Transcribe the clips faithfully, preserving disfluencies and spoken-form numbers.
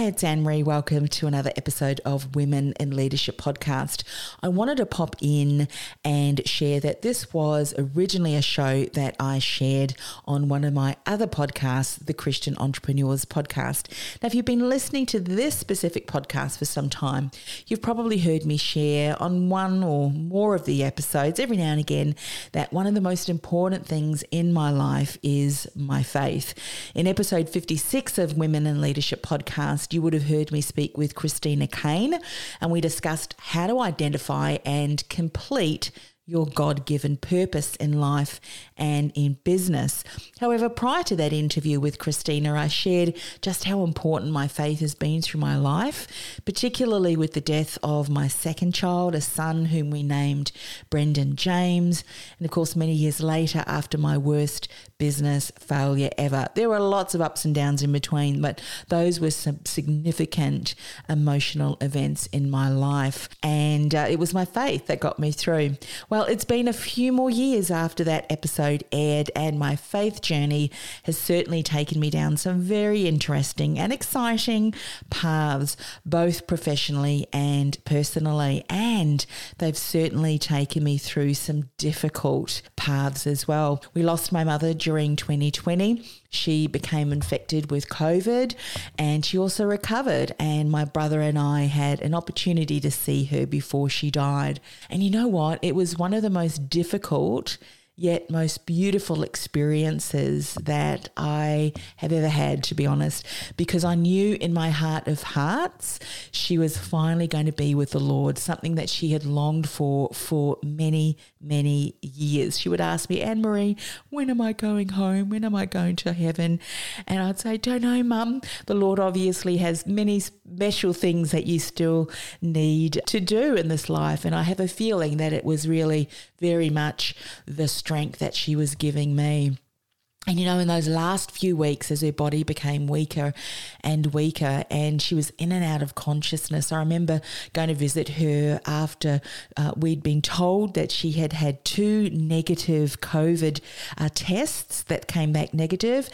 Hi, it's Anne-Marie. Welcome to another episode of Women in Leadership Podcast. I wanted to pop in and share that this was originally a show that I shared on one of my other podcasts, the Christian Entrepreneurs Podcast. Now, if you've been listening to this specific podcast for some time, you've probably heard me share on one or more of the episodes every now and again that one of the most important things in my life is my faith. In episode fifty-six of Women in Leadership Podcast, you would have heard me speak with Christina Kane, and we discussed how to identify and complete your God-given purpose in life and in business. However, prior to that interview with Christina, I shared just how important my faith has been through my life, particularly with the death of my second child, a son whom we named Brendan James, and of course many years later after my worst business failure ever. There were lots of ups and downs in between, but those were some significant emotional events in my life, and uh, it was my faith that got me through. Well, it's been a few more years after that episode aired, and my faith journey has certainly taken me down some very interesting and exciting paths, both professionally and personally, and they've certainly taken me through some difficult paths as well. We lost my mother during twenty twenty. She became infected with COVID and she also recovered, and my brother and I had an opportunity to see her before she died. And you know what? It was one of the most difficult yet most beautiful experiences that I have ever had, to be honest, because I knew in my heart of hearts she was finally going to be with the Lord, something that she had longed for for many, many years. She would ask me, Anne-Marie, when am I going home? When am I going to heaven? And I'd say, don't know, Mum. The Lord obviously has many special things that you still need to do in this life. And I have a feeling that it was really very much the strength that she was giving me. And, you know, in those last few weeks as her body became weaker and weaker and she was in and out of consciousness, I remember going to visit her after uh, we'd been told that she had had two negative COVID uh, tests that came back negative,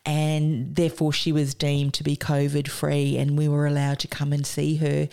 and therefore she was deemed to be COVID free, and we were allowed to come and see her.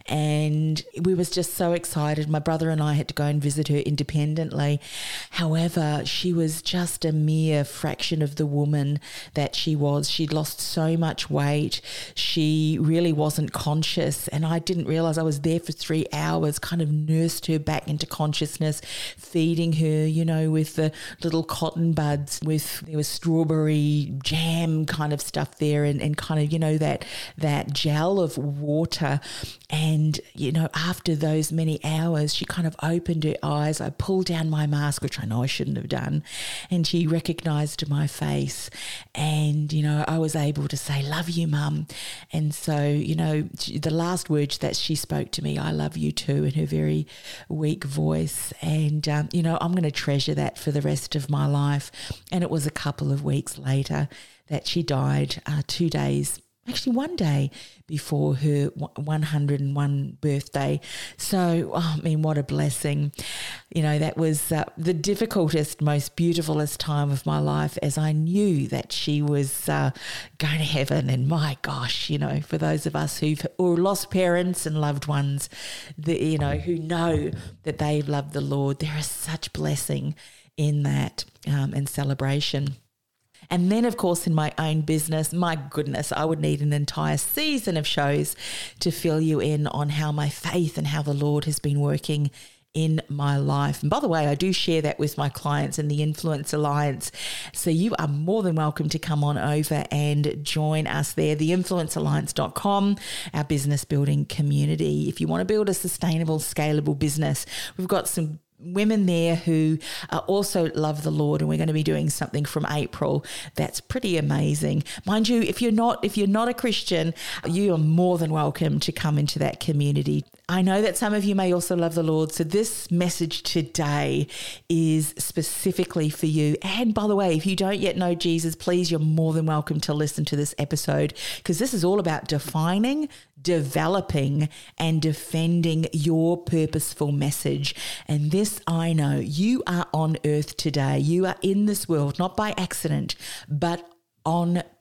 And we was just so excited. My brother and I had to go and visit her independently. However, she was just a mere fraction of the woman that she was. She'd lost so much weight. She really wasn't conscious, and I didn't realize I was there for three hours, kind of nursed her back into consciousness, feeding her, you know, with the little cotton buds, with there was strawberry jam kind of stuff there, and, and kind of, you know, that that gel of water. And, you know, after those many hours, she kind of opened her eyes. I pulled down my mask, which I know I shouldn't have done, and she recognized my face, and, you know, I was able to say, love you, Mum. And so, you know, the last words that she spoke to me, I love you too, in her very weak voice. And, um, you know, I'm going to treasure that for the rest of my life. And it was a couple of weeks later that she died, uh, two days actually one day before her one hundred and one birthday. So, oh, I mean, what a blessing. You know, that was uh, the difficultest, most beautifulest time of my life, as I knew that she was uh, going to heaven. And my gosh, you know, for those of us who've or lost parents and loved ones, that, you know, who know that they love the Lord, there is such blessing in that um, and celebration. And then, of course, in my own business, my goodness, I would need an entire season of shows to fill you in on how my faith and how the Lord has been working in my life. And by the way, I do share that with my clients in the Influence Alliance. So you are more than welcome to come on over and join us there, the influence alliance dot com, our business building community. If you want to build a sustainable, scalable business, we've got some women there who uh, also love the Lord, and we're going to be doing something from April that's pretty amazing. Mind you, if you're not if you're not a Christian, you are more than welcome to come into that community. I know that some of you may also love the Lord, so this message today is specifically for you. And by the way, if you don't yet know Jesus, please, you're more than welcome to listen to this episode, because this is all about defining, developing, and defending your purposeful message. And this, I know, you are on earth today. You are in this world, not by accident, but on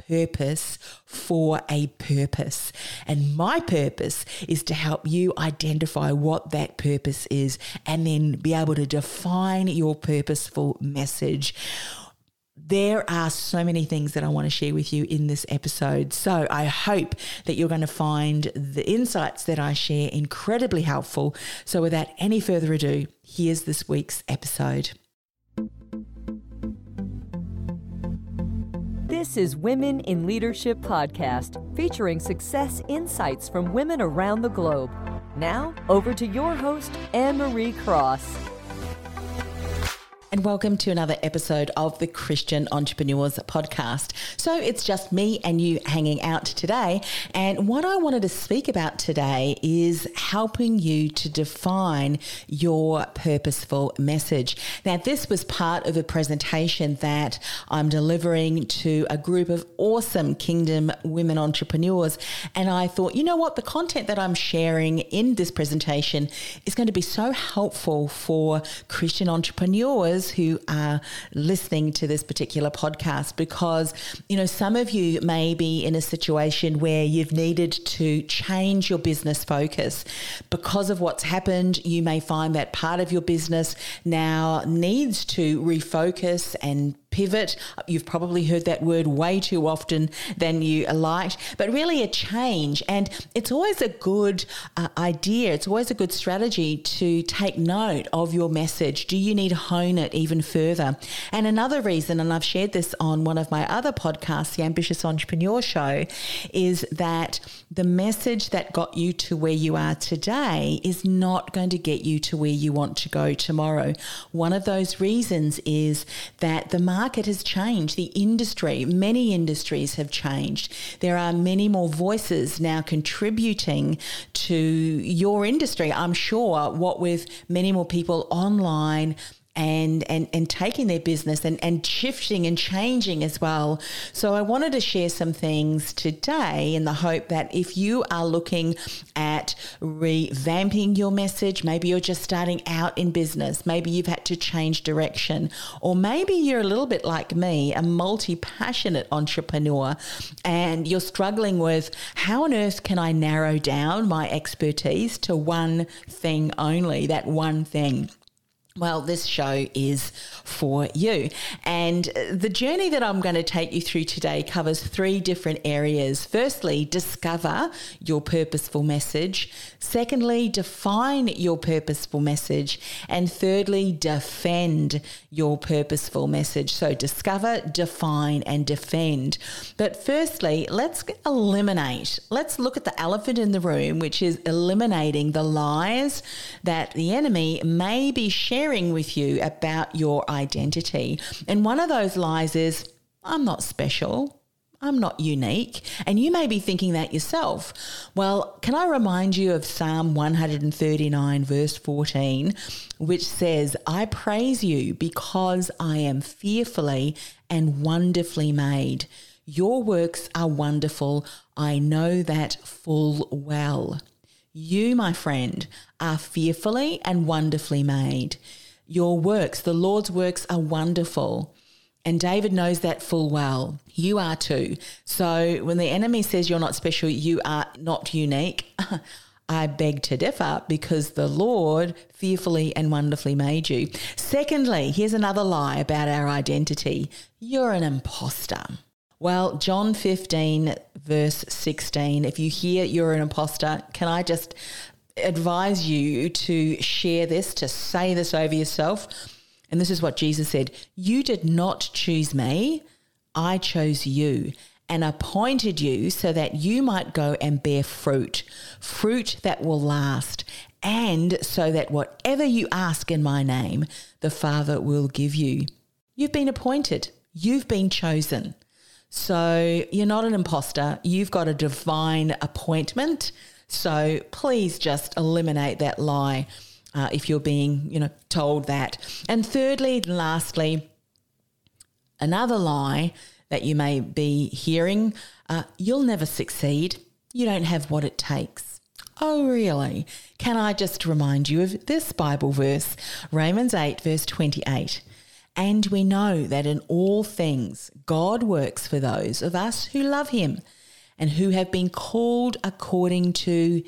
purpose for a purpose. And my purpose is to help you identify what that purpose is and then be able to define your purposeful message. There are so many things that I want to share with you in this episode. So I hope that you're going to find the insights that I share incredibly helpful. So without any further ado, here's this week's episode. This is Women in Leadership Podcast, featuring success insights from women around the globe. Now, over to your host, Anne-Marie Cross. And welcome to another episode of the Christian Entrepreneurs Podcast. So it's just me and you hanging out today. And what I wanted to speak about today is helping you to define your purposeful message. Now, this was part of a presentation that I'm delivering to a group of awesome Kingdom women entrepreneurs. And I thought, you know what, the content that I'm sharing in this presentation is going to be so helpful for Christian entrepreneurs who are listening to this particular podcast, because, you know, some of you may be in a situation where you've needed to change your business focus. Because of what's happened, you may find that part of your business now needs to refocus and pivot. You've probably heard that word way too often than you liked, but really a change. And it's always a good uh, idea. It's always a good strategy to take note of your message. Do you need to hone it even further? And another reason, and I've shared this on one of my other podcasts, the Ambitious Entrepreneur Show, is that the message that got you to where you are today is not going to get you to where you want to go tomorrow. One of those reasons is that the market market has changed. The industry, many industries have changed. There are many more voices now contributing to your industry. I'm sure, what with many more people online and and and taking their business and, and shifting and changing as well. So I wanted to share some things today in the hope that if you are looking at revamping your message, maybe you're just starting out in business, maybe you've had to change direction, or maybe you're a little bit like me, a multi-passionate entrepreneur, and you're struggling with how on earth can I narrow down my expertise to one thing only, that one thing. Well, this show is for you. And the journey that I'm going to take you through today covers three different areas. Firstly, discover your purposeful message. Secondly, define your purposeful message. And thirdly, defend your purposeful message. So discover, define, and defend. But firstly, let's eliminate. Let's look at the elephant in the room, which is eliminating the lies that the enemy may be sharing with you about your identity. And one of those lies is, I'm not special. I'm not unique. And you may be thinking that yourself. Well, can I remind you of Psalm one thirty-nine, verse fourteen, which says, I praise you because I am fearfully and wonderfully made. Your works are wonderful. I know that full well. You, my friend, are fearfully and wonderfully made. Your works, the Lord's works, are wonderful. And David knows that full well. You are too. So when the enemy says you're not special, you are not unique, I beg to differ, because the Lord fearfully and wonderfully made you. Secondly, here's another lie about our identity. You're an imposter. Well, John fifteen, verse sixteen, if you hear you're an imposter, can I just advise you to share this, to say this over yourself? And this is what Jesus said. You did not choose me. I chose you and appointed you so that you might go and bear fruit, fruit that will last, and so that whatever you ask in my name, the Father will give you. You've been appointed. You've been chosen. So you're not an imposter. You've got a divine appointment. So please just eliminate that lie uh, if you're being, you know, told that. And thirdly, lastly, another lie that you may be hearing, uh, you'll never succeed. You don't have what it takes. Oh, really? Can I just remind you of this Bible verse, Romans eight, verse twenty-eight. And we know that in all things, God works for those of us who love him and who have been called according to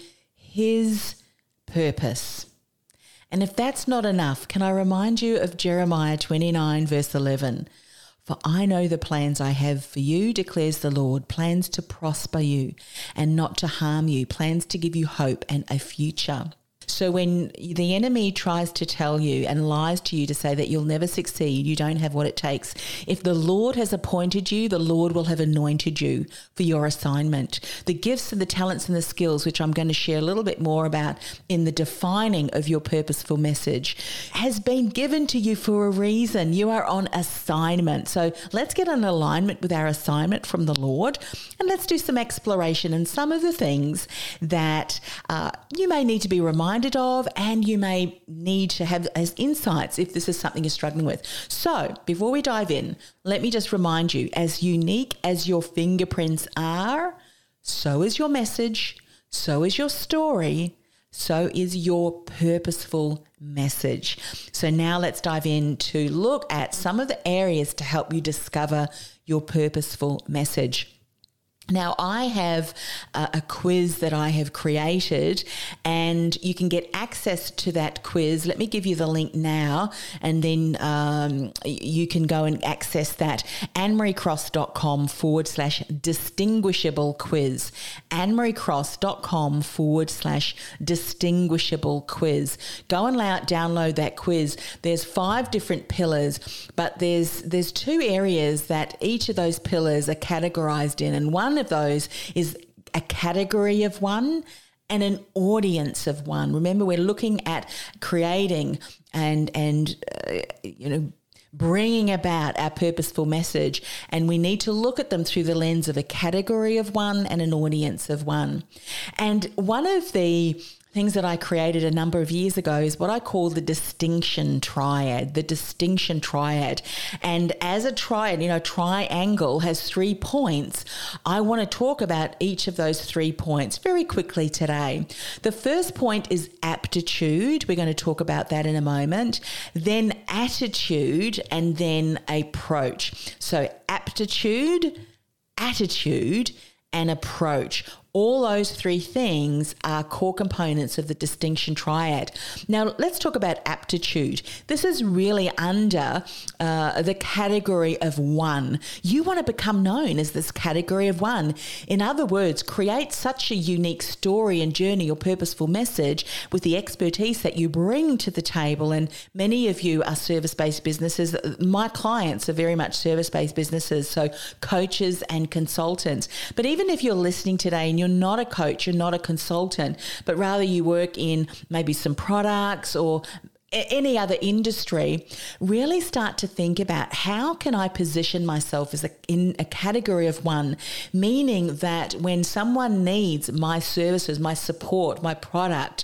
his purpose. And if that's not enough, can I remind you of Jeremiah twenty-nine, verse eleven? For I know the plans I have for you, declares the Lord, plans to prosper you and not to harm you, plans to give you hope and a future. So when the enemy tries to tell you and lies to you to say that you'll never succeed, you don't have what it takes, if the Lord has appointed you, the Lord will have anointed you for your assignment. The gifts and the talents and the skills, which I'm going to share a little bit more about in the defining of your purposeful message, has been given to you for a reason. You are on assignment. So let's get in alignment with our assignment from the Lord, and let's do some exploration and some of the things that uh, you may need to be reminded of, and you may need to have as insights if this is something you're struggling with. So before we dive in, let me just remind you, as unique as your fingerprints are, so is your message, so is your story, so is your purposeful message. So now let's dive in to look at some of the areas to help you discover your purposeful message. Now, I have a, a quiz that I have created, and you can get access to that quiz. Let me give you the link now, and then um, you can go and access that. annemariecross.com forward slash distinguishable quiz. annemariecross.com forward slash distinguishable quiz. Go and la- download that quiz. There's five different pillars, but there's there's two areas that each of those pillars are categorized in, and one of those is a category of one and an audience of one. Remember, we're looking at creating and and uh, you know bringing about our purposeful message, and we need to look at them through the lens of a category of one and an audience of one. And one of the things that I created a number of years ago is what I call the distinction triad, the distinction triad. And as a triad, you know, triangle has three points. I want to talk about each of those three points very quickly today. The first point is aptitude. We're going to talk about that in a moment. Then attitude, and then approach. So aptitude, attitude, and approach. All those three things are core components of the distinction triad. Now, let's talk about aptitude. This is really under uh, the category of one. You want to become known as this category of one. In other words, create such a unique story and journey or purposeful message with the expertise that you bring to the table. And many of you are service-based businesses. My clients are very much service-based businesses, so coaches and consultants. But even if you're listening today and you're not a coach, you're not a consultant, but rather you work in maybe some products or any other industry, really start to think about how can I position myself as a, in a category of one, meaning that when someone needs my services, my support, my product,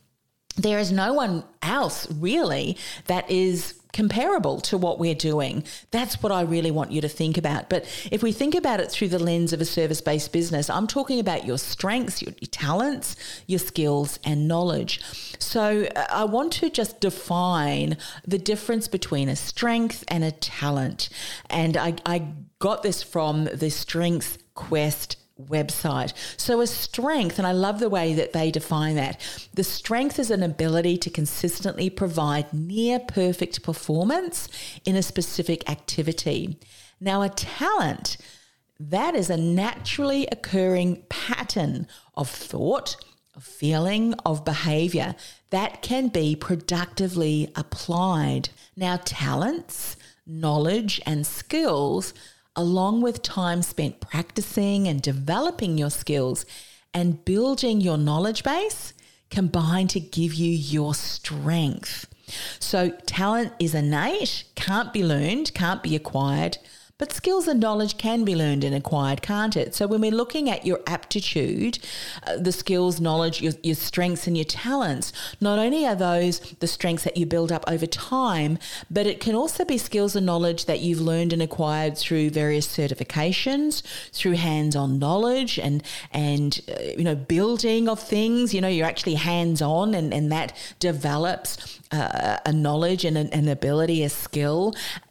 there is no one else really that is comparable to what we're doing. That's what I really want you to think about. But if we think about it through the lens of a service-based business, I'm talking about your strengths, your, your talents, your skills and knowledge. So uh, I want to just define the difference between a strength and a talent. And I, I got this from the Strengths Quest website. So a strength, and I love the way that they define that, the strength is an ability to consistently provide near perfect performance in a specific activity. Now, a talent, that is a naturally occurring pattern of thought, of feeling, of behavior that can be productively applied. Now, talents, knowledge, and skills, along with time spent practicing and developing your skills and building your knowledge base, combine to give you your strength. So talent is innate, can't be learned, can't be acquired, but skills and knowledge can be learned and acquired, can't it? So when we're looking at your aptitude, uh, the skills, knowledge, your, your strengths and your talents, not only are those the strengths that you build up over time, but it can also be skills and knowledge that you've learned and acquired through various certifications, through hands-on knowledge and, and uh, you know, building of things. You know, you're actually hands-on, and, and that develops uh, a knowledge and an, an ability, a skill.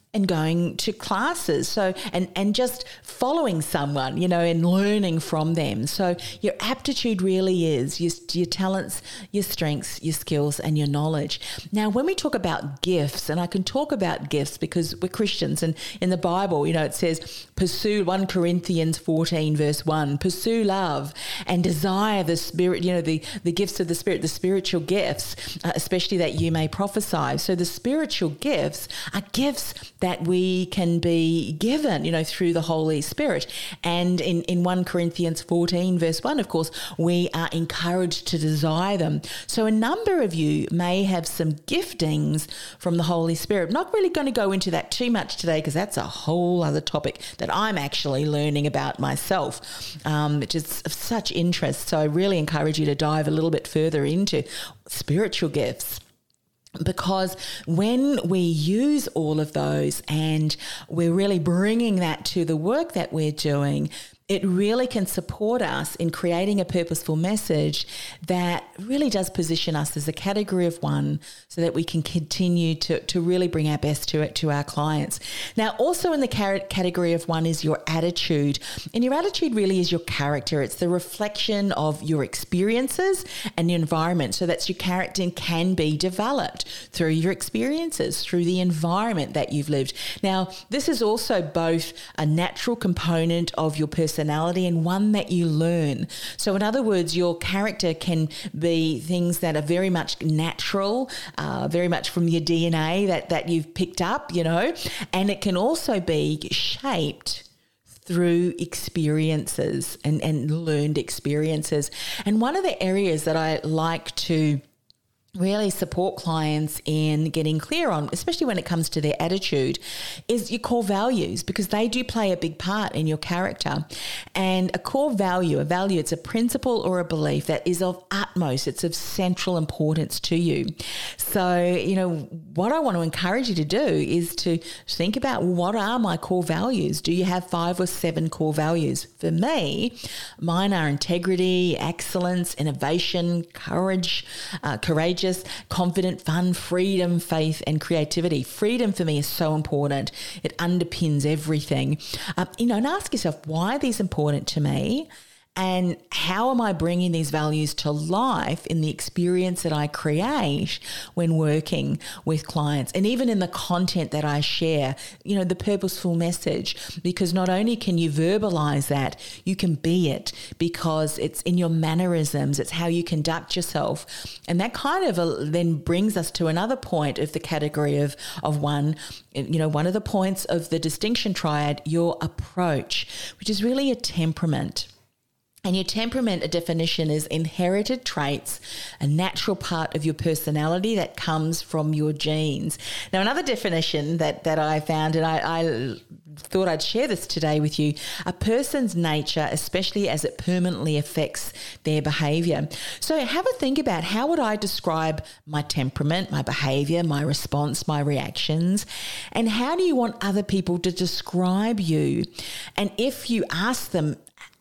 and going to classes. So, and, and just following someone, you know, and learning from them. So your aptitude really is your, your talents, your strengths, your skills, and your knowledge. Now, when we talk about gifts, and I can talk about gifts because we're Christians, and in the Bible, you know, it says, pursue First Corinthians fourteen verse one, pursue love and desire the spirit, you know, the, the gifts of the spirit, the spiritual gifts, uh, especially that you may prophesy. So the spiritual gifts are gifts that we can be given, you know, through the Holy Spirit. And in, in First Corinthians fourteen verse one, of course, we are encouraged to desire them. So a number of you may have some giftings from the Holy Spirit. I'm not really going to go into that too much today because that's a whole other topic that I'm actually learning about myself, um, which is of such interest. So I really encourage you to dive a little bit further into spiritual gifts. Because when we use all of those and we're really bringing that to the work that we're doing, it really can support us in creating a purposeful message that really does position us as a category of one so that we can continue to, to really bring our best to it to our clients. Now, also in the category of one is your attitude. And your attitude really is your character. It's the reflection of your experiences and your environment. So that's your character and can be developed through your experiences, through the environment that you've lived. Now, this is also both a natural component of your personality and one that you learn. So in other words, your character can be things that are very much natural, uh, very much from your D N A that, that you've picked up, you know, and it can also be shaped through experiences and, and learned experiences. And one of the areas that I like to really support clients in getting clear on, especially when it comes to their attitude, is your core values, because they do play a big part in your character. And a core value, a value, it's a principle or a belief that is of utmost, it's of central importance to you. So, you know, what I want to encourage you to do is to think about, what are my core values? Do you have five or seven core values? For me, mine are integrity, excellence, innovation, courage, uh, courageous, confident, fun, freedom, faith, and creativity. Freedom for me is so important. It underpins everything. Um, you know, and ask yourself, why are these important to me? And how am I bringing these values to life in the experience that I create when working with clients, and even in the content that I share, you know, the purposeful message, because not only can you verbalize that, you can be it, because it's in your mannerisms, it's how you conduct yourself. And that kind of a, then brings us to another point of the category of, of one, you know, one of the points of the distinction triad, your approach, which is really a temperament. And your temperament, a definition, is inherited traits, a natural part of your personality that comes from your genes. Now, another definition that, that I found, and I, I thought I'd share this today with you, a person's nature, especially as it permanently affects their behaviour. So have a think about, how would I describe my temperament, my behaviour, my response, my reactions, and how do you want other people to describe you? And if you ask them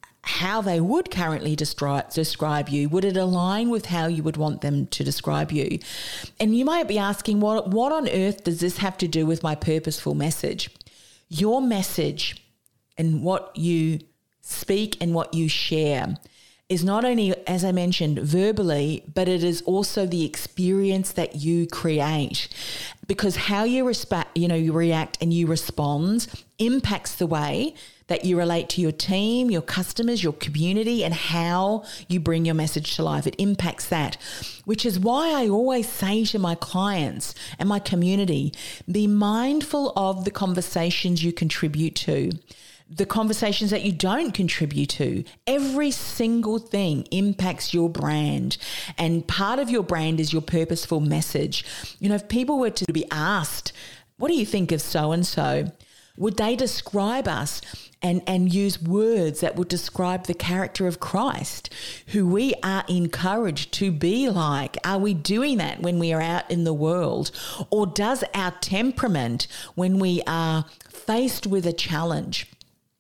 how they would currently describe, describe you, would it align with how you would want them to describe you? And you might be asking, what, what on earth does this have to do with my purposeful message? Your message and what you speak and what you share is not only, as I mentioned, verbally, but it is also the experience that you create. Because how you respect, you know, you react and you respond impacts the way that you relate to your team, your customers, your community, and how you bring your message to life. It impacts that, which is why I always say to my clients and my community, be mindful of the conversations you contribute to, the conversations that you don't contribute to. Every single thing impacts your brand, and part of your brand is your purposeful message. You know, if people were to be asked, what do you think of so-and-so? Would they describe us and, and use words that would describe the character of Christ, who we are encouraged to be like? Are we doing that when we are out in the world? Or does our temperament, when we are faced with a challenge,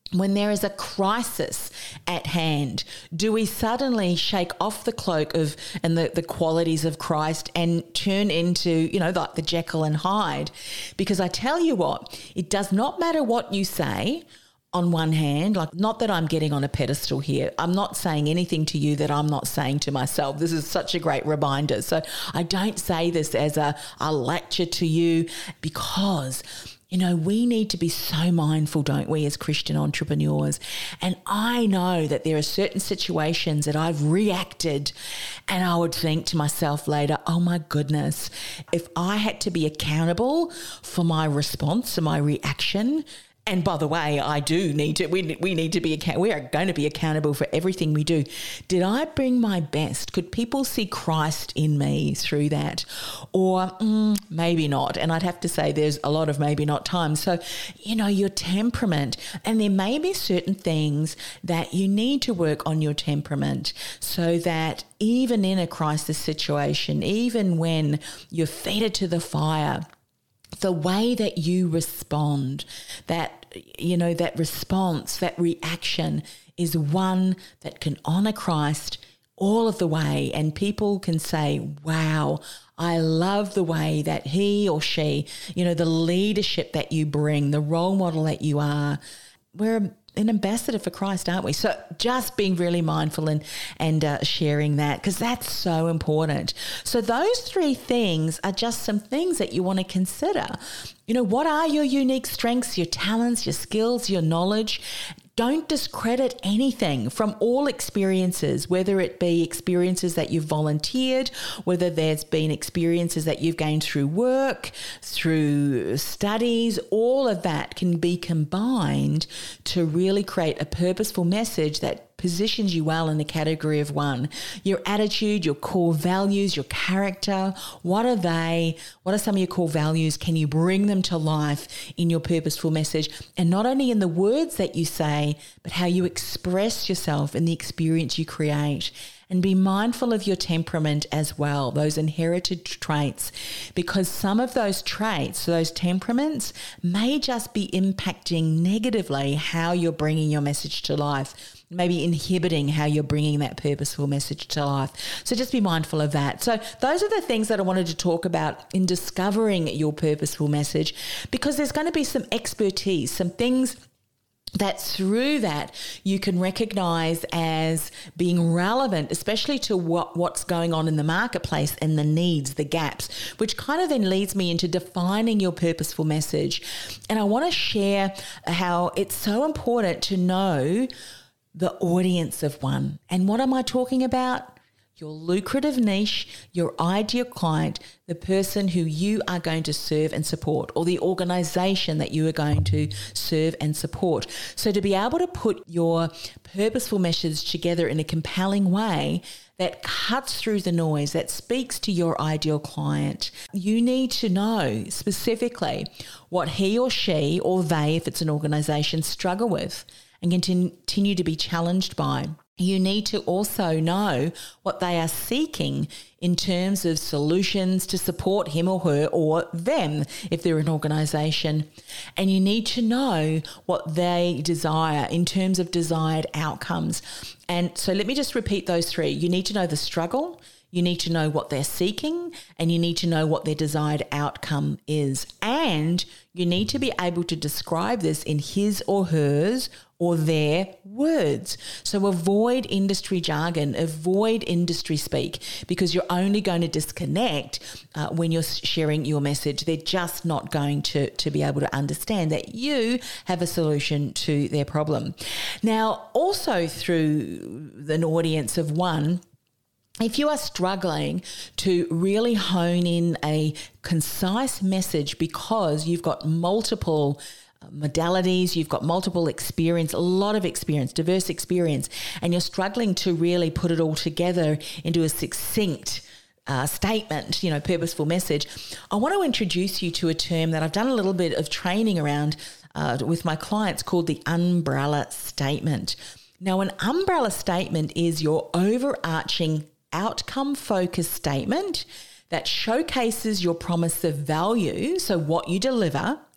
When there is a crisis at hand, do we suddenly shake off the cloak of and the, the qualities of Christ and turn into, you know, like the Jekyll and Hyde? Because I tell you what, it does not matter what you say. On one hand, like, not that I'm getting on a pedestal here. I'm not saying anything to you that I'm not saying to myself. This is such a great reminder. So I don't say this as a, a lecture to you, because you know, we need to be so mindful, don't we, as Christian entrepreneurs? And I know that there are certain situations that I've reacted, and I would think to myself later, oh my goodness, if I had to be accountable for my response and my reaction. And by the way, I do need to, we, we need to be, account- we are going to be accountable for everything we do. Did I bring my best? Could people see Christ in me through that? Or mm, maybe not. And I'd have to say there's a lot of maybe not times. So, you know, your temperament, and there may be certain things that you need to work on your temperament so that even in a crisis situation, even when you're fed to the fire, the way that you respond, that, you know, that response, that reaction is one that can honor Christ all of the way. And people can say, wow, I love the way that he or she, you know, the leadership that you bring, the role model that you are. We're an ambassador for Christ, aren't we? So just being really mindful and, and uh, sharing that, because that's so important. So those three things are just some things that you want to consider. You know, what are your unique strengths, your talents, your skills, your knowledge? Don't discredit anything from all experiences, whether it be experiences that you've volunteered, whether there's been experiences that you've gained through work, through studies. All of that can be combined to really create a purposeful message that positions you well in the category of one. Your attitude, your core values, your character, what are they? What are some of your core values? Can you bring them to life in your purposeful message? And not only in the words that you say, but how you express yourself in the experience you create. And be mindful of your temperament as well, those inherited traits, because some of those traits, those temperaments, may just be impacting negatively how you're bringing your message to life, maybe inhibiting how you're bringing that purposeful message to life. So just be mindful of that. So those are the things that I wanted to talk about in discovering your purposeful message, because there's going to be some expertise, some things that through that you can recognize as being relevant, especially to what, what's going on in the marketplace and the needs, the gaps, which kind of then leads me into defining your purposeful message. And I want to share how it's so important to know the audience of one. And what am I talking about? Your lucrative niche, your ideal client, the person who you are going to serve and support, or the organization that you are going to serve and support. So to be able to put your purposeful message together in a compelling way that cuts through the noise, that speaks to your ideal client, you need to know specifically what he or she, or they, if it's an organization, struggle with and continue to be challenged by. You need to also know what they are seeking in terms of solutions to support him or her or them if they're an organisation. And you need to know what they desire in terms of desired outcomes. And so let me just repeat those three. You need to know the struggle, you need to know what they're seeking, and you need to know what their desired outcome is. And you need to be able to describe this in his or hers or their words. So avoid industry jargon, avoid industry speak, because you're only going to disconnect uh, when you're sharing your message. They're just not going to, to be able to understand that you have a solution to their problem. Now, also through an audience of one, if you are struggling to really hone in a concise message because you've got multiple modalities, you've got multiple experience, a lot of experience, diverse experience, and you're struggling to really put it all together into a succinct uh, statement, you know, purposeful message, I want to introduce you to a term that I've done a little bit of training around uh, with my clients called the umbrella statement. Now, an umbrella statement is your overarching outcome-focused statement that showcases your promise of value, so what you deliver,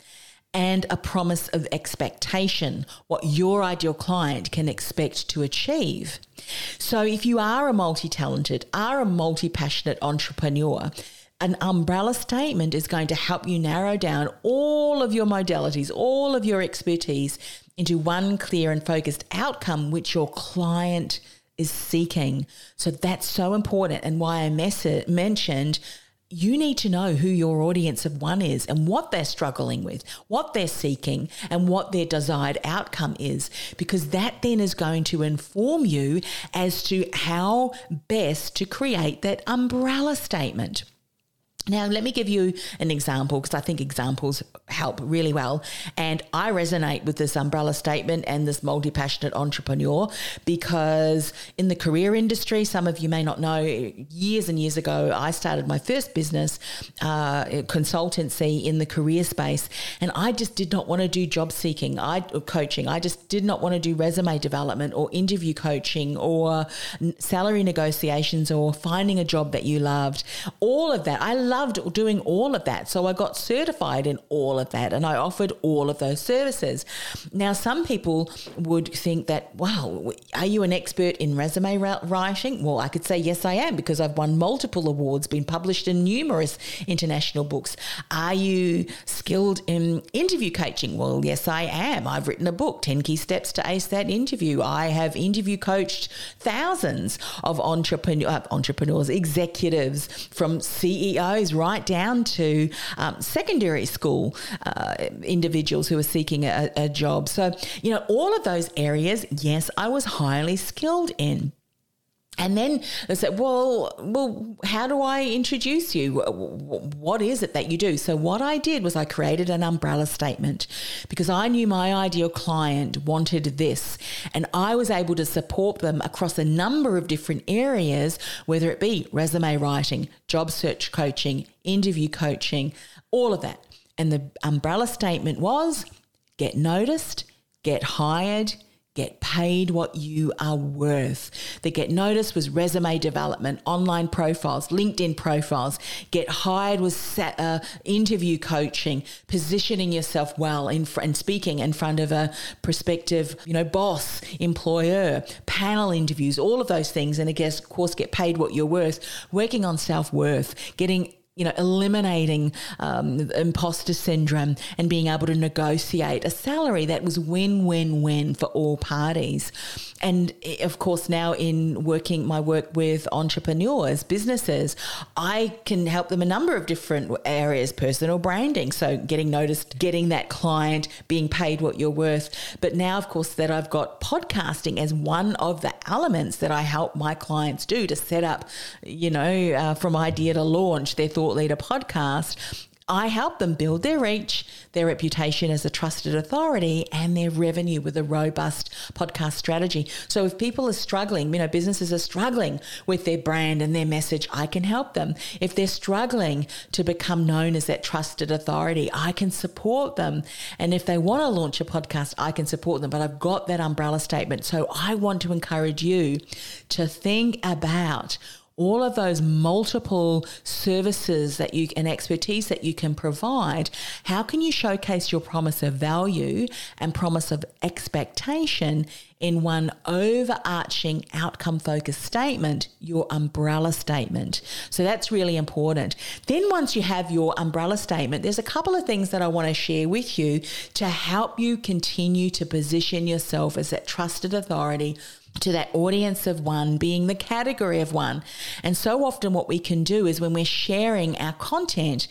and a promise of expectation, what your ideal client can expect to achieve. So if you are a multi-talented, are a multi-passionate entrepreneur, an umbrella statement is going to help you narrow down all of your modalities, all of your expertise into one clear and focused outcome which your client is seeking. So that's so important, and why I mes- mentioned you need to know who your audience of one is and what they're struggling with, what they're seeking, and what their desired outcome is, because that then is going to inform you as to how best to create that umbrella statement. Now, let me give you an example, because I think examples help really well. And I resonate with this umbrella statement and this multi-passionate entrepreneur, because in the career industry, some of you may not know, years and years ago, I started my first business, uh, consultancy in the career space. And I just did not want to do job seeking, I coaching. I just did not want to do resume development or interview coaching or salary negotiations or finding a job that you loved. All of that. I loved doing all of that. So I got certified in all of that, and I offered all of those services. Now, some people would think that, wow, are you an expert in resume writing? Well, I could say, yes, I am, because I've won multiple awards, been published in numerous international books. Are you skilled in interview coaching? Well, yes, I am. I've written a book, ten Key Steps to Ace That Interview. I have interview coached thousands of entrepreneur, uh, entrepreneurs, executives, from C E Os right down to um, secondary school uh, individuals who are seeking a, a job. So, you know, all of those areas, yes, I was highly skilled in. And then they said, well, well, how do I introduce you? What is it that you do? So what I did was I created an umbrella statement, because I knew my ideal client wanted this, and I was able to support them across a number of different areas, whether it be resume writing, job search coaching, interview coaching, all of that. And the umbrella statement was: get noticed, get hired, get paid what you are worth. The get noticed was resume development, online profiles, LinkedIn profiles. Get hired was uh, interview coaching, positioning yourself well in fr- and speaking in front of a prospective, you know, boss, employer, panel interviews, all of those things. And I guess, of course, get paid what you're worth, working on self-worth, getting you know, eliminating um, imposter syndrome, and being able to negotiate a salary that was win-win-win for all parties. And of course, now in working my work with entrepreneurs, businesses, I can help them a number of different areas, personal branding. So getting noticed, getting that client, being paid what you're worth. But now, of course, that I've got podcasting as one of the elements that I help my clients do to set up, you know, uh, from idea to launch their Thought Leader podcast. I help them build their reach, their reputation as a trusted authority, and their revenue with a robust podcast strategy. So if people are struggling, you know, businesses are struggling with their brand and their message, I can help them. If they're struggling to become known as that trusted authority, I can support them. And if they want to launch a podcast, I can support them. But I've got that umbrella statement. So I want to encourage you to think about all of those multiple services that you and expertise that you can provide. How can you showcase your promise of value and promise of expectation in one overarching outcome-focused statement, your umbrella statement? So that's really important. Then once you have your umbrella statement, there's a couple of things that I want to share with you to help you continue to position yourself as that trusted authority to that audience of one, being the category of one. And so often what we can do is when we're sharing our content,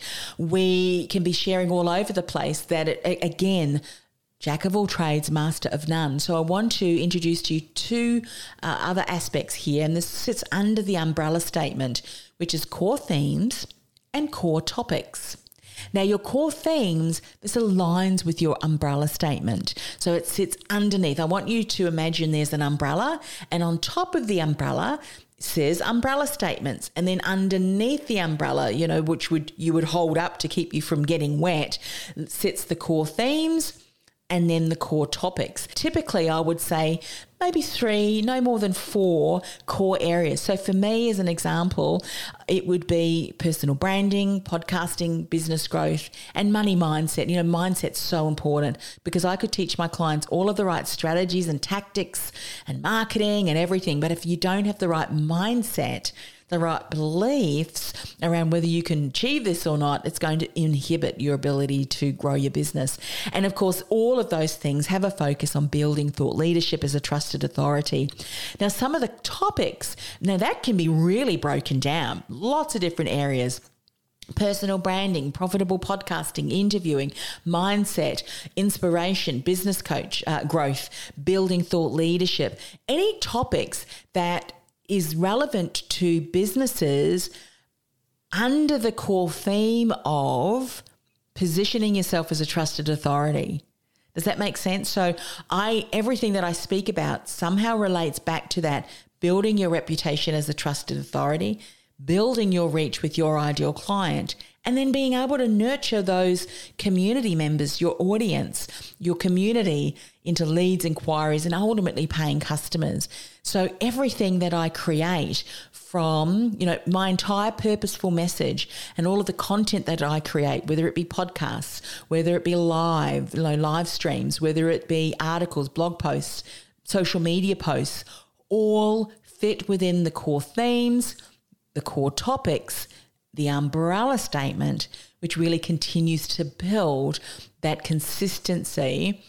we can be sharing all over the place that, it, again, jack of all trades, master of none. So I want to introduce to you two uh, other aspects here, and this sits under the umbrella statement, which is core themes and core topics. Now, your core themes, this aligns with your umbrella statement. So it sits underneath. I want you to imagine there's an umbrella, and on top of the umbrella says umbrella statements. And then underneath the umbrella, you know, which would you would hold up to keep you from getting wet, sits the core themes and then the core topics. Typically, I would say maybe three, no more than four core areas. So for me, as an example, it would be personal branding, podcasting, business growth, and money mindset. You know, mindset's so important because I could teach my clients all of the right strategies and tactics and marketing and everything. But if you don't have the right mindset, the right beliefs around whether you can achieve this or not, it's going to inhibit your ability to grow your business. And of course, all of those things have a focus on building thought leadership as a trusted authority. Now, some of the topics, now that can be really broken down, lots of different areas. Personal branding, profitable podcasting, interviewing, mindset, inspiration, business coach, uh, growth, building thought leadership, any topics that is relevant to businesses under the core theme of positioning yourself as a trusted authority. Does that make sense? So I everything that I speak about somehow relates back to that, building your reputation as a trusted authority, building your reach with your ideal client, and then being able to nurture those community members, your audience, your community into leads, inquiries, and ultimately paying customers. So everything that I create from, you know, my entire purposeful message and all of the content that I create, whether it be podcasts, whether it be live, you know, live streams, whether it be articles, blog posts, social media posts, all fit within the core themes, the core topics, the umbrella statement, which really continues to build that consistency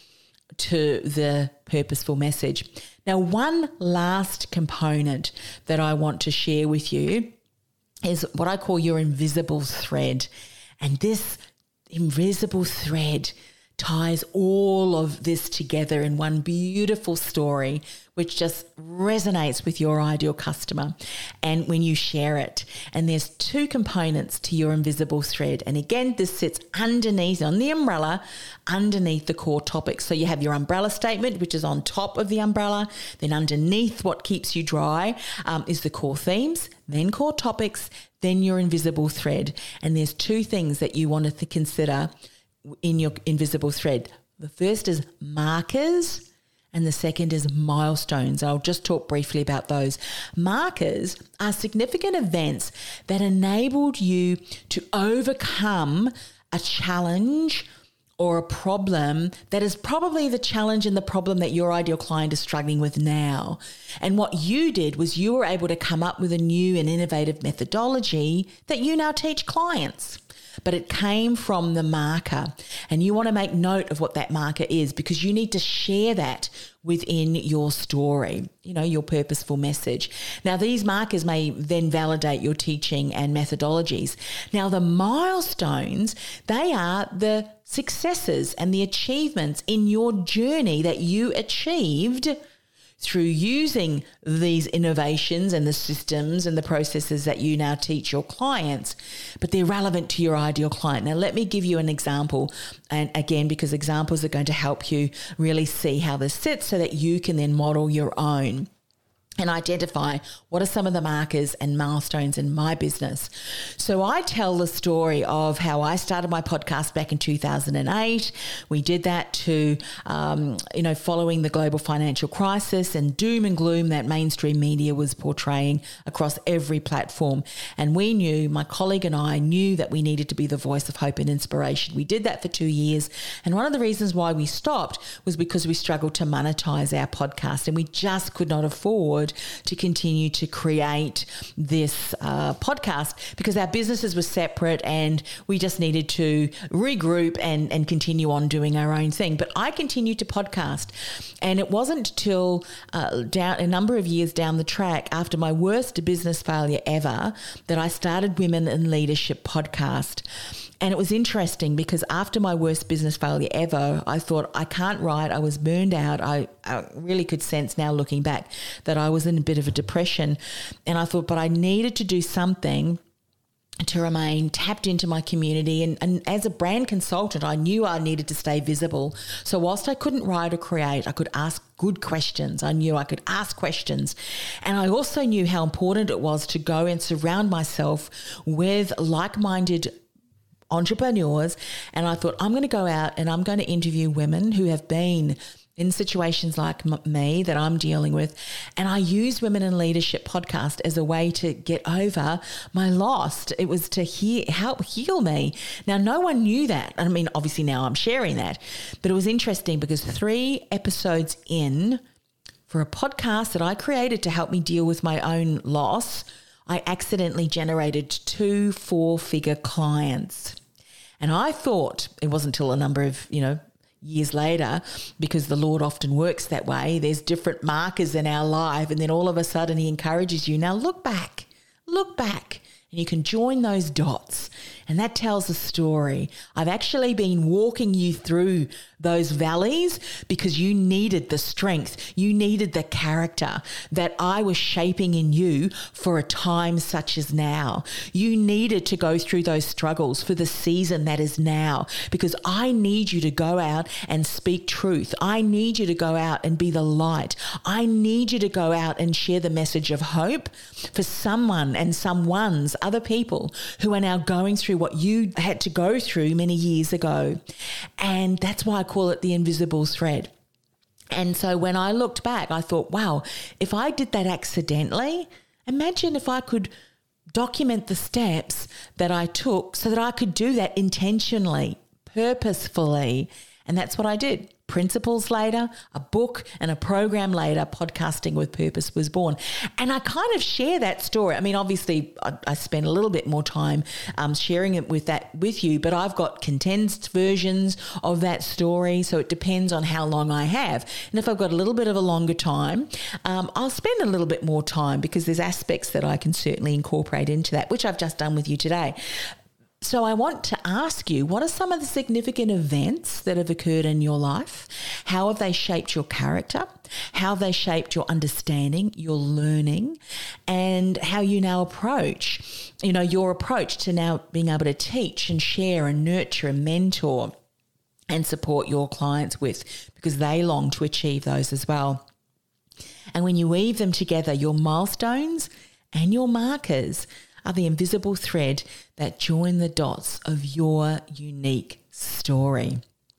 to the purposeful message. Now, one last component that I want to share with you is what I call your invisible thread. And this invisible thread ties all of this together in one beautiful story, which just resonates with your ideal customer and when you share it. And there's two components to your invisible thread. And again, this sits underneath, on the umbrella, underneath the core topics. So you have your umbrella statement, which is on top of the umbrella. Then underneath what keeps you dry um, is the core themes, then core topics, then your invisible thread. And there's two things that you want to consider in your invisible thread. The first is markers and the second is milestones. I'll just talk briefly about those. Markers are significant events that enabled you to overcome a challenge or a problem that is probably the challenge and the problem that your ideal client is struggling with now. And what you did was you were able to come up with a new and innovative methodology that you now teach clients. But it came from the marker, and you want to make note of what that marker is because you need to share that within your story, you know, your purposeful message. Now, these markers may then validate your teaching and methodologies. Now, the milestones, they are the successes and the achievements in your journey that you achieved through using these innovations and the systems and the processes that you now teach your clients, but they're relevant to your ideal client. Now, let me give you an example. And again, because examples are going to help you really see how this sits so that you can then model your own and identify what are some of the markers and milestones in my business. So I tell the story of how I started my podcast back in two thousand eight. We did that to, um, you know, following the global financial crisis and doom and gloom that mainstream media was portraying across every platform. And we knew, my colleague and I knew that we needed to be the voice of hope and inspiration. We did that for two years. And one of the reasons why we stopped was because we struggled to monetize our podcast and we just could not afford to continue to create this uh, podcast because our businesses were separate and we just needed to regroup and, and continue on doing our own thing. But I continued to podcast, and it wasn't till uh, down a number of years down the track after my worst business failure ever that I started Women in Leadership podcast. And it was interesting because after my worst business failure ever, I thought, I can't write. I was burned out. I, I really could sense now looking back that I was in a bit of a depression. And I thought, but I needed to do something to remain tapped into my community. And, and as a brand consultant, I knew I needed to stay visible. So whilst I couldn't write or create, I could ask good questions. I knew I could ask questions. And I also knew how important it was to go and surround myself with like-minded entrepreneurs. And I thought, I'm going to go out and I'm going to interview women who have been in situations like m- me that I'm dealing with. And I use Women in Leadership podcast as a way to get over my loss. It was to hear, help heal me. Now, no one knew that. I mean, obviously now I'm sharing that, but it was interesting because three episodes in for a podcast that I created to help me deal with my own loss, I accidentally generated two four-figure clients. And I thought, it wasn't until a number of, you know, years later, because the Lord often works that way, there's different markers in our life, and then all of a sudden he encourages you, now look back, look back, and you can join those dots. And that tells a story. I've actually been walking you through those valleys because you needed the strength, you needed the character that I was shaping in you for a time such as now. You needed to go through those struggles for the season that is now, because I need you to go out and speak truth. I need you to go out and be the light. I need you to go out and share the message of hope for someone and someone's other people who are now going through what you had to go through many years ago. And that's why I call it the invisible thread. And so when I looked back, I thought, wow, if I did that accidentally, imagine if I could document the steps that I took so that I could do that intentionally, purposefully. And that's what I did. Principles later, a book, and a program later, Podcasting with Purpose was born. And I kind of share that story. I mean, obviously, I, I spend a little bit more time um, sharing it with that with you, but I've got condensed versions of that story, so it depends on how long I have. And if I've got a little bit of a longer time, um, I'll spend a little bit more time because there's aspects that I can certainly incorporate into that, which I've just done with you today. So I want to ask you, what are some of the significant events that have occurred in your life? How have they shaped your character? How have they shaped your understanding, your learning, and how you now approach, you know, your approach to now being able to teach and share and nurture and mentor and support your clients with, because they long to achieve those as well. And when you weave them together, your milestones and your markers are the invisible thread that join the dots of your unique story.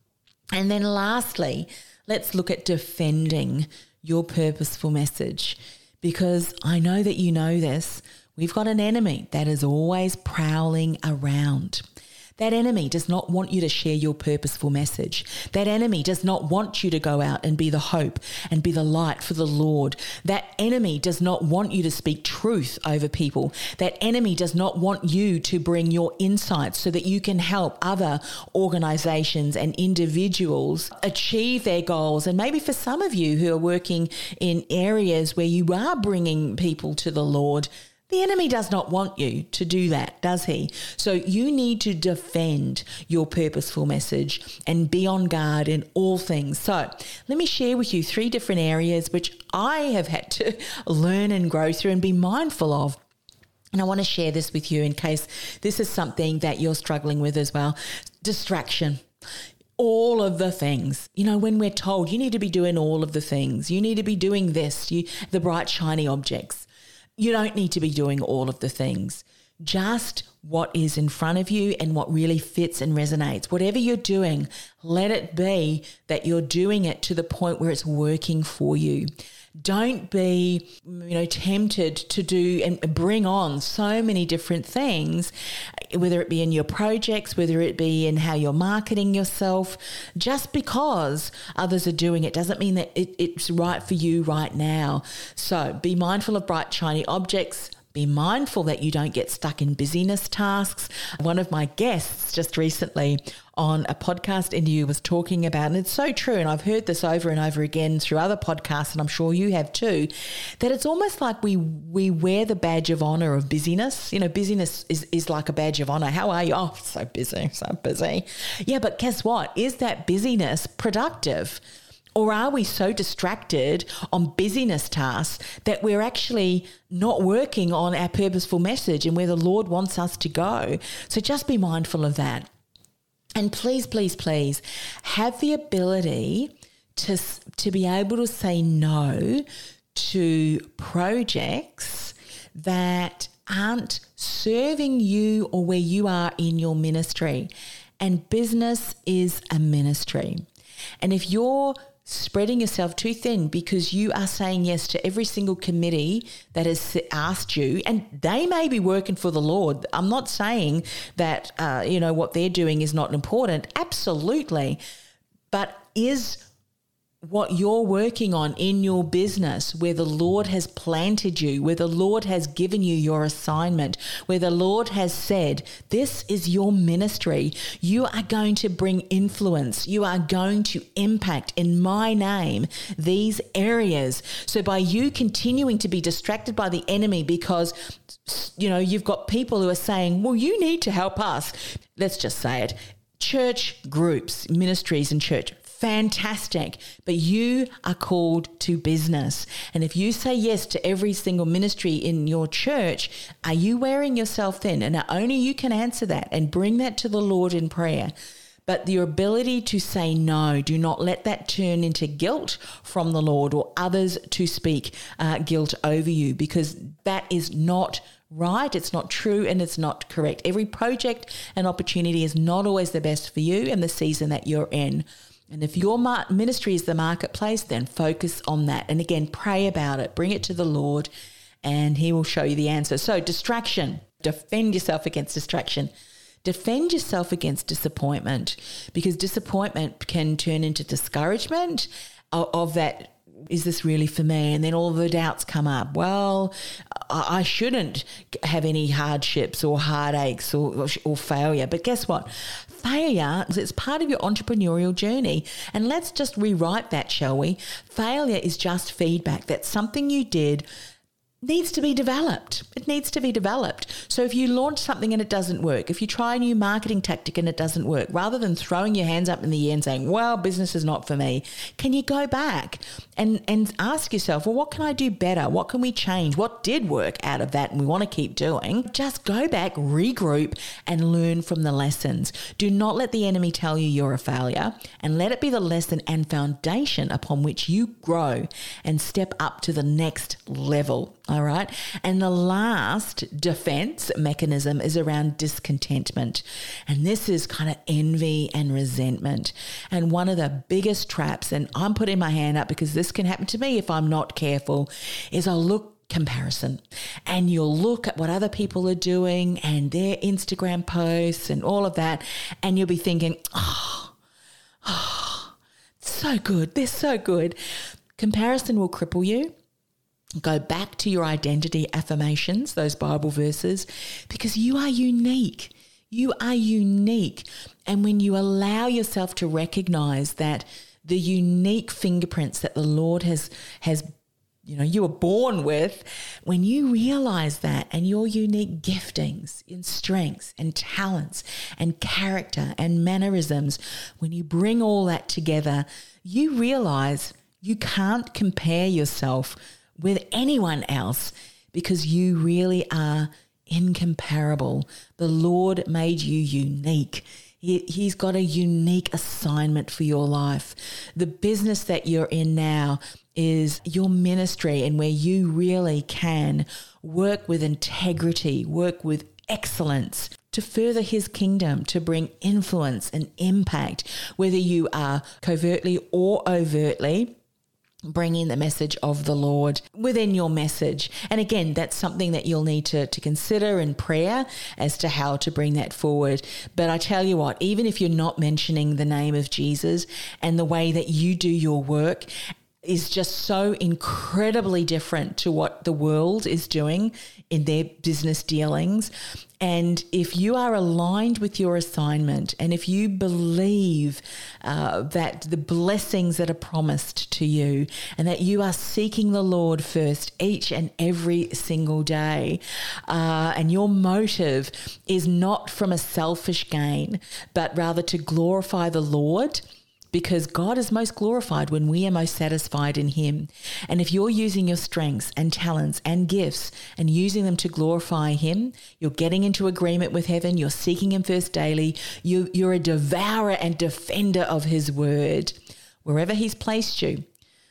And then lastly, let's look at defending your purposeful message, because I know that you know this. We've got an enemy that is always prowling around. That enemy does not want you to share your purposeful message. That enemy does not want you to go out and be the hope and be the light for the Lord. That enemy does not want you to speak truth over people. That enemy does not want you to bring your insights so that you can help other organizations and individuals achieve their goals. And maybe for some of you who are working in areas where you are bringing people to the Lord, the enemy does not want you to do that, does he? So you need to defend your purposeful message and be on guard in all things. So let me share with you three different areas which I have had to learn and grow through and be mindful of. And I want to share this with you in case this is something that you're struggling with as well. Distraction. All of the things, you know, when we're told you need to be doing all of the things, you need to be doing this, you, the bright, shiny objects. You don't need to be doing all of the things. Just what is in front of you and what really fits and resonates. Whatever you're doing, let it be that you're doing it to the point where it's working for you. Don't be, you know, tempted to do and bring on so many different things, whether it be in your projects, whether it be in how you're marketing yourself. Just because others are doing it doesn't mean that it, it's right for you right now. So be mindful of bright, shiny objects. Be mindful that you don't get stuck in busyness tasks. One of my guests just recently on a podcast interview was talking about, and it's so true, and I've heard this over and over again through other podcasts, and I'm sure you have too, that it's almost like we we wear the badge of honor of busyness. You know, busyness is, is like a badge of honor. How are you? Oh, so busy, so busy. Yeah, but guess what? Is that busyness productive? Or are we so distracted on busyness tasks that we're actually not working on our purposeful message and where the Lord wants us to go? So just be mindful of that. And please, please, please have the ability to, to be able to say no to projects that aren't serving you or where you are in your ministry. And business is a ministry. And if you're spreading yourself too thin because you are saying yes to every single committee that has asked you, and they may be working for the Lord. I'm not saying that, uh, you know, what they're doing is not important. Absolutely. But is what you're working on in your business, where the Lord has planted you, where the Lord has given you your assignment, where the Lord has said, this is your ministry. You are going to bring influence. You are going to impact in my name these areas. So by you continuing to be distracted by the enemy because, you know, you've got people who are saying, well, you need to help us. Let's just say it. Church groups, ministries and church, fantastic, but you are called to business. And if you say yes to every single ministry in your church, are you wearing yourself thin? And only you can answer that and bring that to the Lord in prayer. But your ability to say no, do not let that turn into guilt from the Lord or others to speak uh, guilt over you, because that is not right, it's not true, and it's not correct. Every project and opportunity is not always the best for you and the season that you're in. And if your ministry is the marketplace, then focus on that. And again, pray about it, bring it to the Lord, and he will show you the answer. So distraction, defend yourself against distraction. Defend yourself against disappointment, because disappointment can turn into discouragement of, of that. Is this really for me? And then all the doubts come up. Well, I shouldn't have any hardships or heartaches or, or, or failure. But guess what? Failure is part of your entrepreneurial journey. And let's just rewrite that, shall we? Failure is just feedback. That's something you did needs to be developed. It needs to be developed. So if you launch something and it doesn't work, if you try a new marketing tactic and it doesn't work, rather than throwing your hands up in the air and saying, well, business is not for me, can you go back and, and ask yourself, well, what can I do better? What can we change? What did work out of that and we want to keep doing? Just go back, regroup, and learn from the lessons. Do not let the enemy tell you you're a failure, and let it be the lesson and foundation upon which you grow and step up to the next level. All right. And the last defense mechanism is around discontentment. And this is kind of envy and resentment. And one of the biggest traps, and I'm putting my hand up because this can happen to me if I'm not careful, is I'll look comparison, and you'll look at what other people are doing and their Instagram posts and all of that. And you'll be thinking, oh, oh, so good. They're so good. Comparison will cripple you. Go back to your identity affirmations, those Bible verses, because you are unique. You are unique. And when you allow yourself to recognize that the unique fingerprints that the Lord has, has, you know, you were born with, when you realize that, and your unique giftings and strengths and talents and character and mannerisms, when you bring all that together, you realize you can't compare yourself with anyone else, because you really are incomparable. The Lord made you unique. He, he's got a unique assignment for your life. The business that you're in now is your ministry, and where you really can work with integrity, work with excellence to further his kingdom, to bring influence and impact, whether you are covertly or overtly bringing the message of the Lord within your message. And again, that's something that you'll need to, to consider in prayer as to how to bring that forward. But I tell you what, even if you're not mentioning the name of Jesus, and the way that you do your work is just so incredibly different to what the world is doing in their business dealings. And if you are aligned with your assignment, and if you believe uh, that the blessings that are promised to you, and that you are seeking the Lord first each and every single day, uh, and your motive is not from a selfish gain, but rather to glorify the Lord, because God is most glorified when we are most satisfied in him. And if you're using your strengths and talents and gifts and using them to glorify him, you're getting into agreement with heaven, you're seeking him first daily, you, you're a devourer and defender of his word. Wherever he's placed you,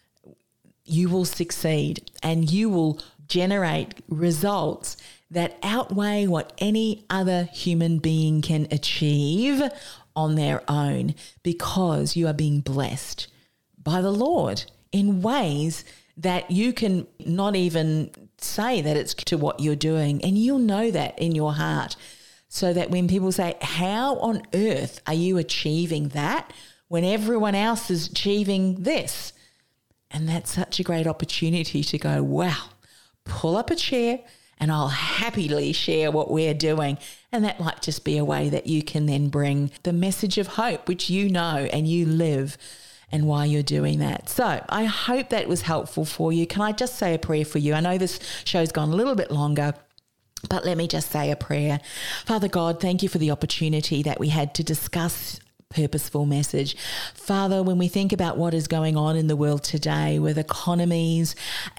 you will succeed, and you will generate results that outweigh what any other human being can achieve on their own, because you are being blessed by the Lord in ways that you can not even say that it's to what you're doing. And you'll know that in your heart. So that when people say, how on earth are you achieving that when everyone else is achieving this? And that's such a great opportunity to go, wow, pull up a chair and I'll happily share what we're doing. And that might just be a way that you can then bring the message of hope, which you know and you live, and why you're doing that. So I hope that was helpful for you. Can I just say a prayer for you? I know this show's gone a little bit longer, but let me just say a prayer. Father God, thank you for the opportunity that we had to discuss purposeful message. Father, when we think about what is going on in the world today with economies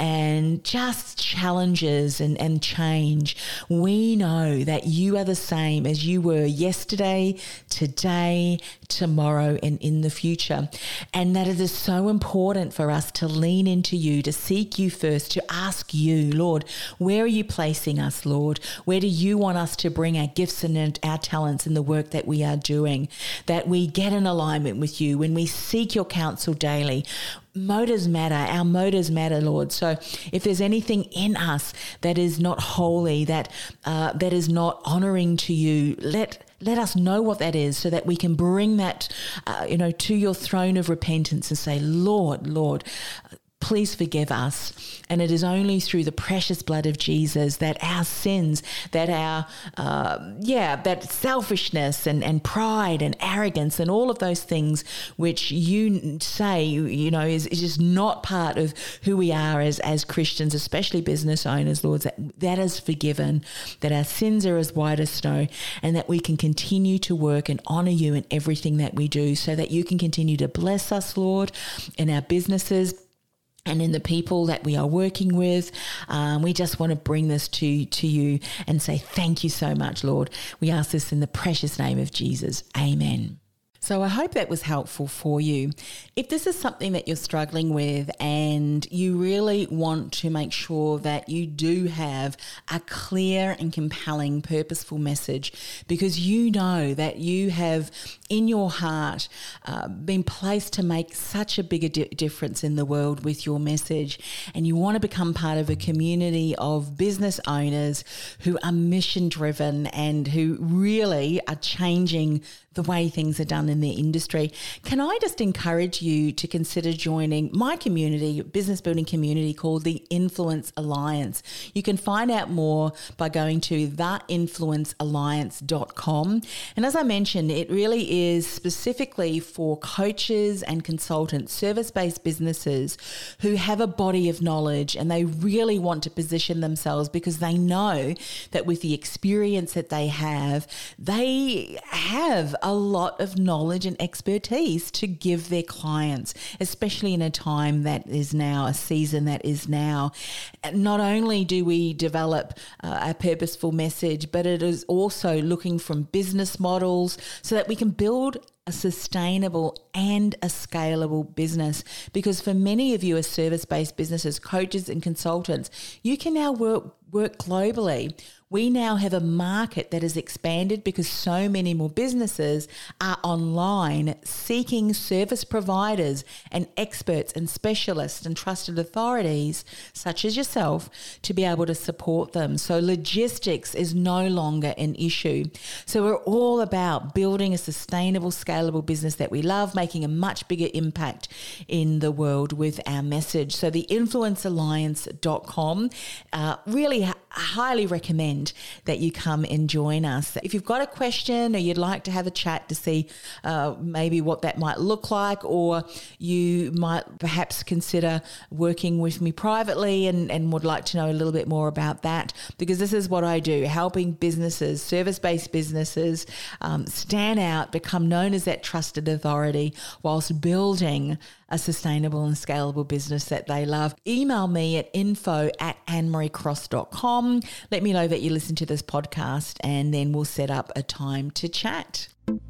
and just challenges and, and change, we know that you are the same as you were yesterday, today, tomorrow, and in the future. And that it is so important for us to lean into you, to seek you first, to ask you, Lord, where are you placing us, Lord? Where do you want us to bring our gifts and our talents in the work that we are doing? That we get in alignment with you, when we seek your counsel daily. Motives matter. Our motives matter, Lord. So if there's anything in us that is not holy, that uh, that is not honoring to you, let let us know what that is, so that we can bring that, uh, you know, to your throne of repentance and say, Lord, Lord, please forgive us. And it is only through the precious blood of Jesus that our sins, that our, uh, yeah, that selfishness and, and pride and arrogance and all of those things which you say, you know, is, is just not part of who we are as, as Christians, especially business owners, Lord, that, that is forgiven, that our sins are as white as snow, and that we can continue to work and honor you in everything that we do, so that you can continue to bless us, Lord, in our businesses and in the people that we are working with. Um, we just want to bring this to, to you and say thank you so much, Lord. We ask this in the precious name of Jesus. Amen. So I hope that was helpful for you. If this is something that you're struggling with and you really want to make sure that you do have a clear and compelling, purposeful message, because you know that you have in your heart uh, been placed to make such a bigger di- difference in the world with your message, and you want to become part of a community of business owners who are mission driven and who really are changing the way things are done in their industry, can I just encourage you to consider joining my community, business building community called the Influence Alliance. You can find out more by going to the influence alliance dot com. And as I mentioned, it really is specifically for coaches and consultants, service-based businesses who have a body of knowledge and they really want to position themselves because they know that with the experience that they have, they have a lot of knowledge and expertise to give their clients, especially in a time that is now, a season that is now. Not only do we develop uh, a purposeful message, but it is also looking from business models so that we can build a sustainable and a scalable business. Because for many of you as service-based businesses, coaches and consultants, you can now work work globally. We now have a market that has expanded because so many more businesses are online seeking service providers and experts and specialists and trusted authorities such as yourself to be able to support them. So logistics is no longer an issue. So we're all about building a sustainable, scalable business that we love, making a much bigger impact in the world with our message. So the influence alliance dot com, uh, really h- highly recommend that you come and join us. If you've got a question or you'd like to have a chat to see uh, maybe what that might look like, or you might perhaps consider working with me privately and, and would like to know a little bit more about that, because this is what I do, helping businesses, service-based businesses, um, stand out, become known as that trusted authority whilst building a sustainable and scalable business that they love. Email me at info at anne marie cross dot com. Let me know that you listen to this podcast, and then we'll set up a time to chat.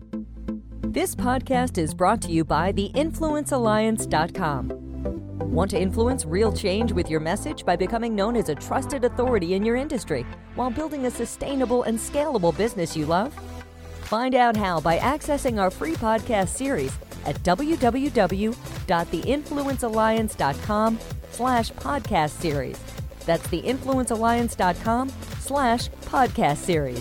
This podcast is brought to you by the influence alliance dot com. Want to influence real change with your message by becoming known as a trusted authority in your industry while building a sustainable and scalable business you love? Find out how by accessing our free podcast series at www.theinfluencealliance.com slash podcast series. That's theinfluencealliance.com slash podcast series.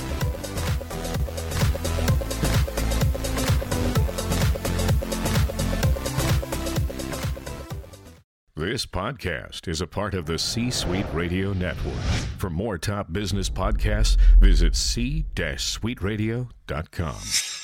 This podcast is a part of the C-Suite Radio Network. For more top business podcasts, visit c suite radio dot com.